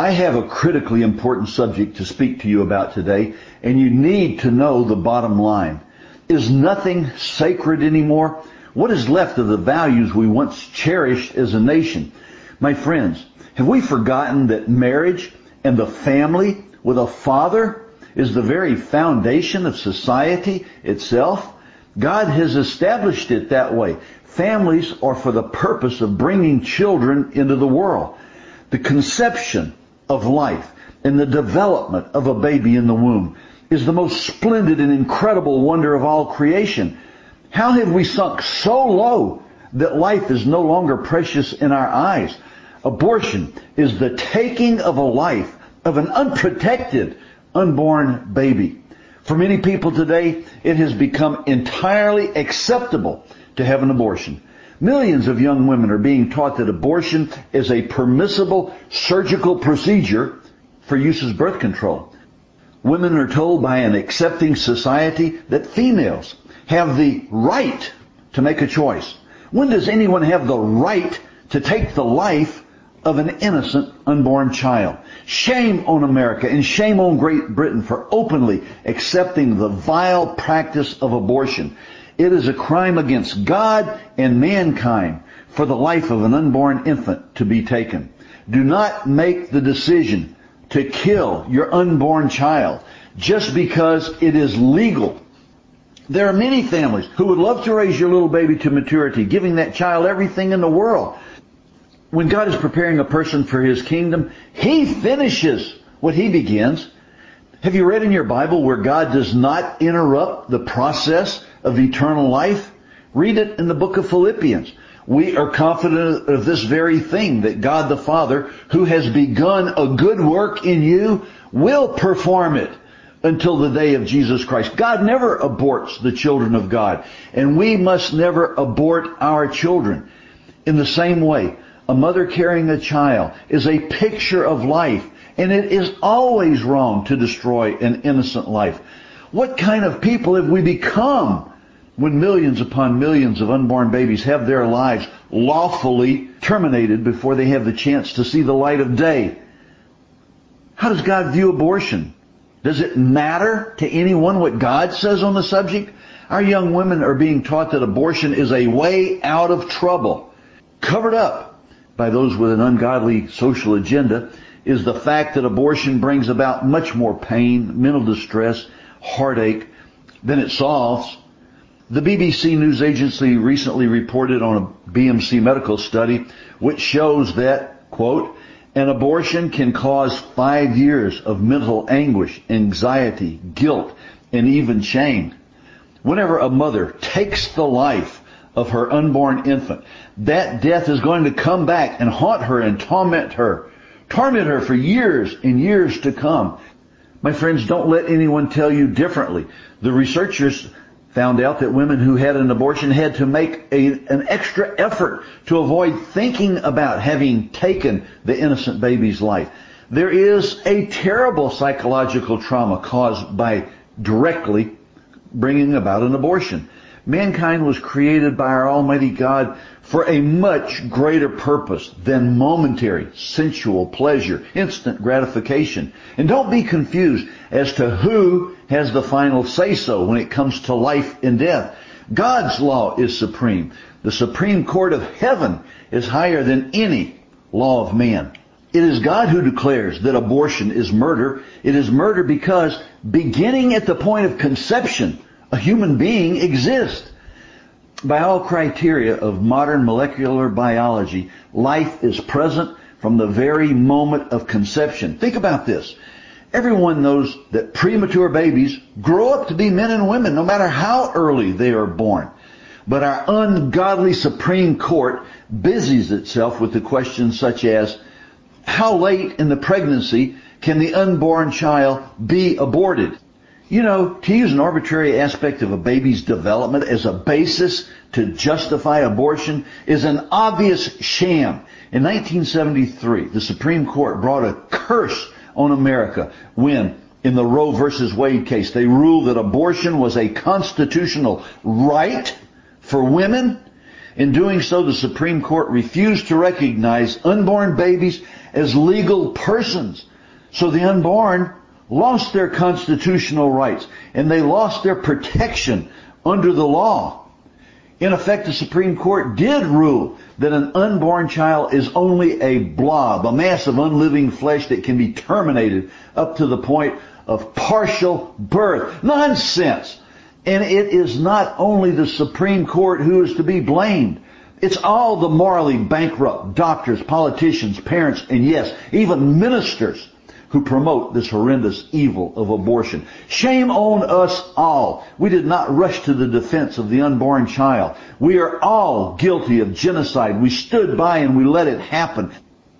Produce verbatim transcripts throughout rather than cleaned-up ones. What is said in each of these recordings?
I have a critically important subject to speak to you about today, and you need to know the bottom line. Is nothing sacred anymore? What is left of the values we once cherished as a nation? My friends, have we forgotten that marriage and the family with a father is the very foundation of society itself? God has established it that way. Families are for the purpose of bringing children into the world. The conception of life and the development of a baby in the womb is the most splendid and incredible wonder of all creation. How have we sunk so low that life is no longer precious in our eyes? Abortion is the taking of a life of an unprotected, unborn baby. For many people today, it has become entirely acceptable to have an abortion. Millions of young women are being taught that abortion is a permissible surgical procedure for use as birth control. Women are told by an accepting society that females have the right to make a choice. When does anyone have the right to take the life of an innocent unborn child? Shame on America and shame on Great Britain for openly accepting the vile practice of abortion. It is a crime against God and mankind for the life of an unborn infant to be taken. Do not make the decision to kill your unborn child just because it is legal. There are many families who would love to raise your little baby to maturity, giving that child everything in the world. When God is preparing a person for His kingdom, He finishes what He begins. Have you read in your Bible where God does not interrupt the process of eternal life? Read it in the book of Philippians. We are confident of this very thing, that God the Father, who has begun a good work in you, will perform it until the day of Jesus Christ. God never aborts the children of God, and we must never abort our children. In the same way, a mother carrying a child is a picture of life, and it is always wrong to destroy an innocent life. What kind of people have we become when millions upon millions of unborn babies have their lives lawfully terminated before they have the chance to see the light of day? How does God view abortion? Does it matter to anyone what God says on the subject? Our young women are being taught that abortion is a way out of trouble. Covered up by those with an ungodly social agenda is the fact that abortion brings about much more pain, mental distress, heartache than it solves. The B B C News Agency recently reported on a B M C medical study which shows that, quote, an abortion can cause five years of mental anguish, anxiety, guilt, and even shame. Whenever a mother takes the life of her unborn infant, that death is going to come back and haunt her and torment her. Torment her for years and years to come. My friends, don't let anyone tell you differently. The researchers found out that women who had an abortion had to make a, an extra effort to avoid thinking about having taken the innocent baby's life. There is a terrible psychological trauma caused by directly bringing about an abortion. Mankind was created by our Almighty God for a much greater purpose than momentary, sensual pleasure, instant gratification. And don't be confused as to who has the final say-so when it comes to life and death. God's law is supreme. The Supreme Court of heaven is higher than any law of man. It is God who declares that abortion is murder. It is murder because, beginning at the point of conception, a human being exists. By all criteria of modern molecular biology, life is present from the very moment of conception. Think about this. Everyone knows that premature babies grow up to be men and women, no matter how early they are born. But our ungodly Supreme Court busies itself with the questions such as, how late in the pregnancy can the unborn child be aborted? You know, to use an arbitrary aspect of a baby's development as a basis to justify abortion is an obvious sham. In nineteen seventy-three, the Supreme Court brought a curse on America when, in the Roe versus Wade case, they ruled that abortion was a constitutional right for women. In doing so, the Supreme Court refused to recognize unborn babies as legal persons. So the unborn lost their constitutional rights, and they lost their protection under the law. In effect, the Supreme Court did rule that an unborn child is only a blob, a mass of unliving flesh that can be terminated up to the point of partial birth. Nonsense! And it is not only the Supreme Court who is to be blamed. It's all the morally bankrupt doctors, politicians, parents, and yes, even ministers who promote this horrendous evil of abortion. Shame on us all. We did not rush to the defense of the unborn child. We are all guilty of genocide. We stood by and we let it happen.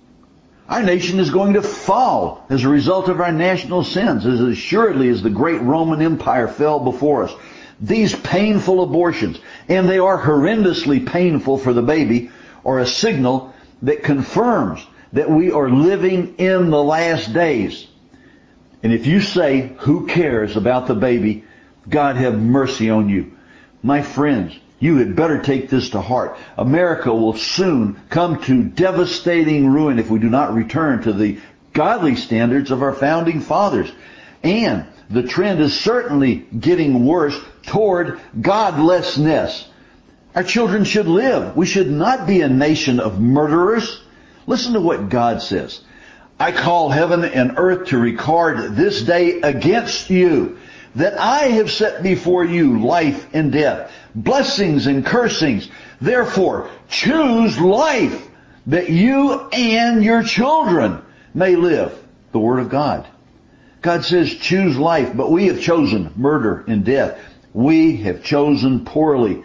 Our nation is going to fall as a result of our national sins, as assuredly as the great Roman Empire fell before us. These painful abortions, and they are horrendously painful for the baby, are a signal that confirms that we are living in the last days. And if you say, who cares about the baby, God have mercy on you. My friends, you had better take this to heart. America will soon come to devastating ruin if we do not return to the godly standards of our founding fathers. And the trend is certainly getting worse toward godlessness. Our children should live. We should not be a nation of murderers. Listen to what God says. I call heaven and earth to record this day against you, that I have set before you life and death, blessings and cursings. Therefore, choose life, that you and your children may live. The Word of God. God says choose life, but we have chosen murder and death. We have chosen poorly.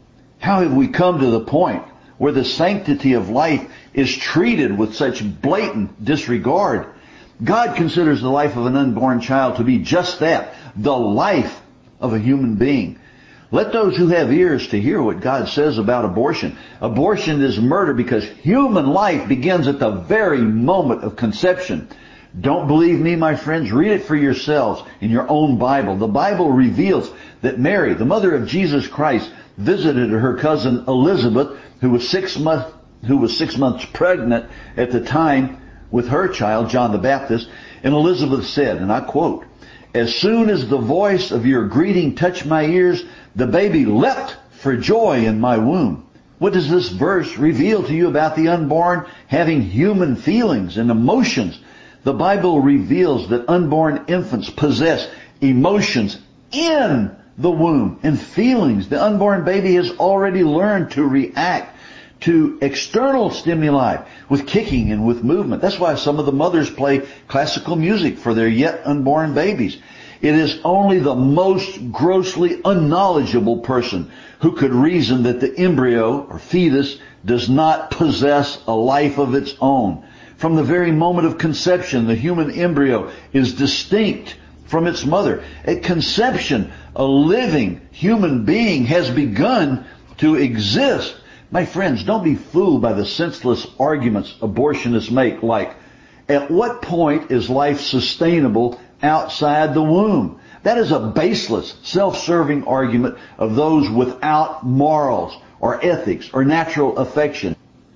How have we come to the point where the sanctity of life is treated with such blatant disregard? God considers the life of an unborn child to be just that, the life of a human being. Let those who have ears to hear what God says about abortion. Abortion is murder because human life begins at the very moment of conception. Don't believe me, my friends? Read it for yourselves in your own Bible. The Bible reveals that Mary, the mother of Jesus Christ, visited her cousin Elizabeth, who was six months who was six months pregnant at the time with her child, John the Baptist, and Elizabeth said, and I quote, "As soon as the voice of your greeting touched my ears, the baby leapt for joy in my womb." What does this verse reveal to you about the unborn having human feelings and emotions? The Bible reveals that unborn infants possess emotions in the womb and feelings. The unborn baby has already learned to react to external stimuli with kicking and with movement. That's why some of the mothers play classical music for their yet unborn babies. It is only the most grossly unknowledgeable person who could reason that the embryo or fetus does not possess a life of its own. From the very moment of conception, the human embryo is distinct from its mother. At conception, a living human being has begun to exist. My friends, don't be fooled by the senseless arguments abortionists make, like, at what point is life sustainable outside the womb? That is a baseless, self-serving argument of those without morals or ethics or natural affection.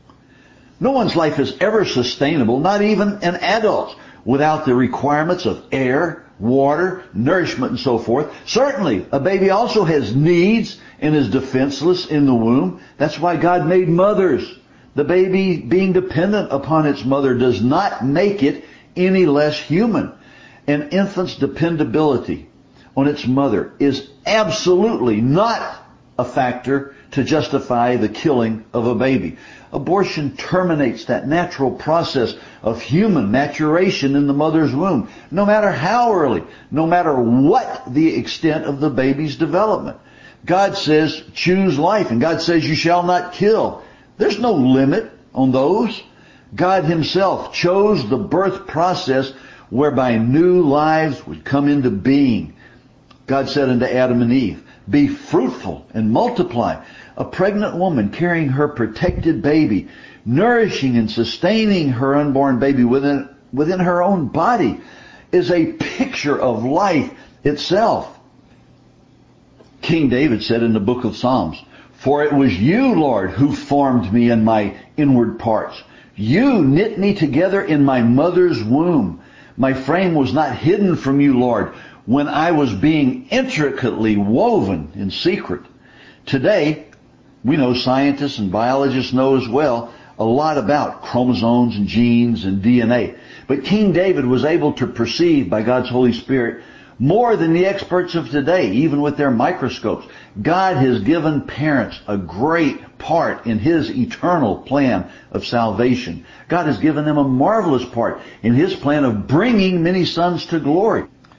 No one's life is ever sustainable, not even an adult's, without the requirements of air, water, nourishment, and so forth. Certainly, a baby also has needs and is defenseless in the womb. That's why God made mothers. The baby being dependent upon its mother does not make it any less human. An infant's dependability on its mother is absolutely not a factor to justify the killing of a baby. Abortion terminates that natural process of human maturation in the mother's womb, no matter how early, no matter what the extent of the baby's development. God says, choose life, and God says, you shall not kill. There's no limit on those. God himself chose the birth process whereby new lives would come into being. God said unto Adam and Eve, be fruitful and multiply. A pregnant woman carrying her protected baby, nourishing and sustaining her unborn baby within, within her own body, is a picture of life itself. King David said in the book of Psalms, For it was you, Lord, who formed me in my inward parts. You knit me together in my mother's womb. My frame was not hidden from you, Lord, when I was being intricately woven in secret. Today, we know, scientists and biologists know as well, a lot about chromosomes and genes and D N A. But King David was able to perceive by God's Holy Spirit more than the experts of today, even with their microscopes. God has given parents a great part in His eternal plan of salvation. God has given them a marvelous part in His plan of bringing many sons to glory.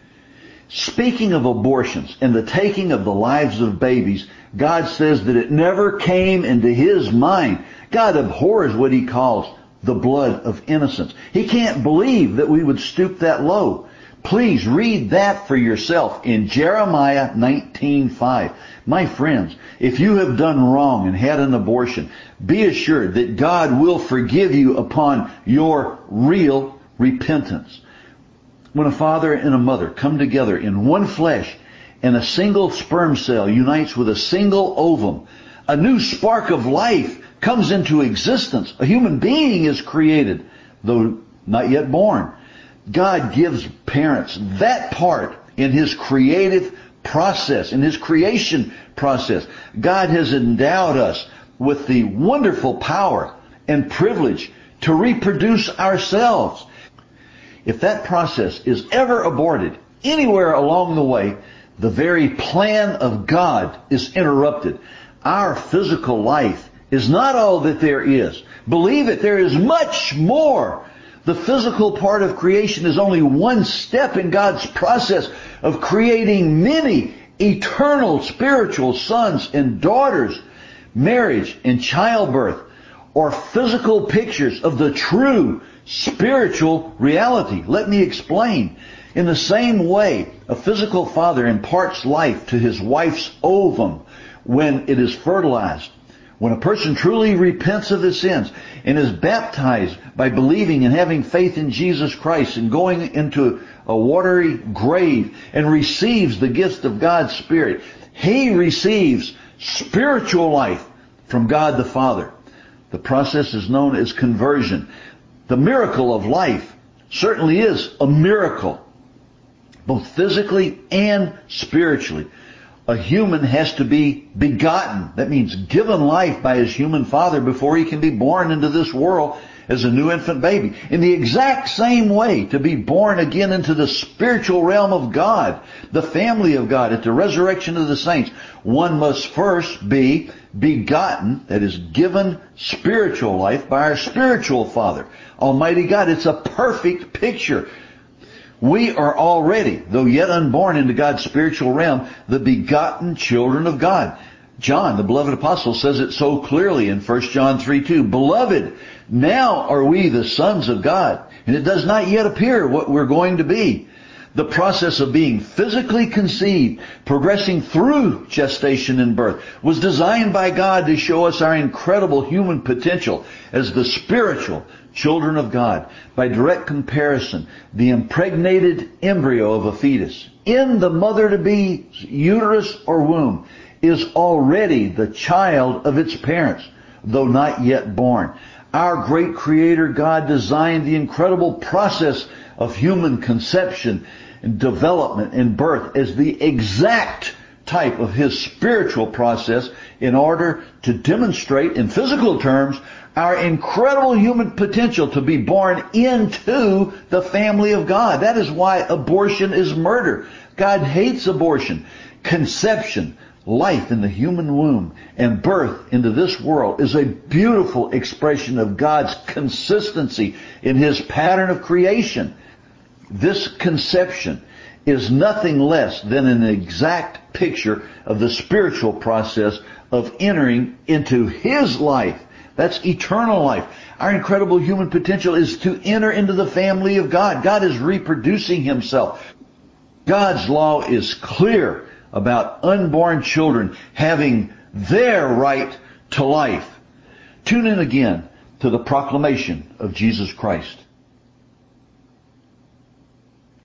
Speaking of abortions and the taking of the lives of babies, God says that it never came into His mind. God abhors what He calls the blood of innocents. He can't believe that we would stoop that low. Please read that for yourself in Jeremiah nineteen five. My friends, if you have done wrong and had an abortion, be assured that God will forgive you upon your real repentance. When a father and a mother come together in one flesh and a single sperm cell unites with a single ovum, a new spark of life comes into existence. A human being is created, though not yet born. God gives parents that part in His creative process, in His creation process. God has endowed us with the wonderful power and privilege to reproduce ourselves. If that process is ever aborted anywhere along the way, the very plan of God is interrupted. Our physical life is not all that there is. Believe it, there is much more. The physical part of creation is only one step in God's process of creating many eternal spiritual sons and daughters. Marriage and childbirth are physical pictures of the true spiritual reality. Let me explain. In the same way, a physical father imparts life to his wife's ovum when it is fertilized. When a person truly repents of his sins and is baptized by believing and having faith in Jesus Christ and going into a watery grave and receives the gift of God's Spirit, he receives spiritual life from God the Father. The process is known as conversion. The miracle of life certainly is a miracle, both physically and spiritually. A human has to be begotten. That means given life by his human father before he can be born into this world as a new infant baby. In the exact same way, to be born again into the spiritual realm of God, the family of God, at the resurrection of the saints, one must first be begotten, that is, given spiritual life by our spiritual Father, Almighty God. It's a perfect picture. We are already, though yet unborn into God's spiritual realm, the begotten children of God. John, the beloved apostle, says it so clearly in First John three two. Beloved, now are we the sons of God, and it does not yet appear what we're going to be. The process of being physically conceived, progressing through gestation and birth, was designed by God to show us our incredible human potential as the spiritual children of God. By direct comparison, the impregnated embryo of a fetus in the mother-to-be's uterus or womb is already the child of its parents, though not yet born. Our great Creator God designed the incredible process of human conception and development and birth as the exact type of His spiritual process in order to demonstrate in physical terms our incredible human potential to be born into the family of God. That is why abortion is murder. God hates abortion. Conception, life in the human womb, and birth into this world is a beautiful expression of God's consistency in His pattern of creation. This conception is nothing less than an exact picture of the spiritual process of entering into His life. That's eternal life. Our incredible human potential is to enter into the family of God. God is reproducing Himself. God's law is clear about unborn children having their right to life. Tune in again to the proclamation of Jesus Christ.